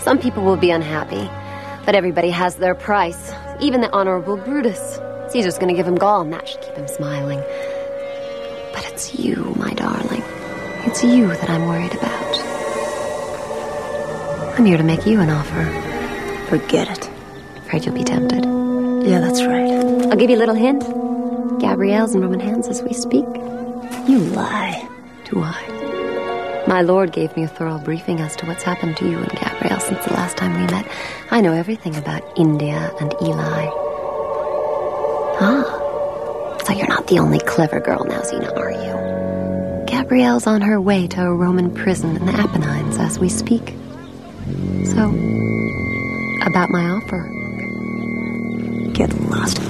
Some people will be unhappy, but everybody has their price. Even the Honorable Brutus. Caesar's gonna give him gall, and that should keep him smiling. But it's you, my darling. It's you that I'm worried about. I'm here to make you an offer. Forget it. Afraid you'll be tempted. Yeah, that's right. I'll give you a little hint. Gabrielle's in Roman hands as we speak. You lie. Do I? My lord gave me a thorough briefing as to what's happened to you and Gabrielle since the last time we met. I know everything about India and Eli. Ah, so you're not the only clever girl now, Xena, are you? Gabrielle's on her way to a Roman prison in the Apennines as we speak. So, about my offer. Get lost.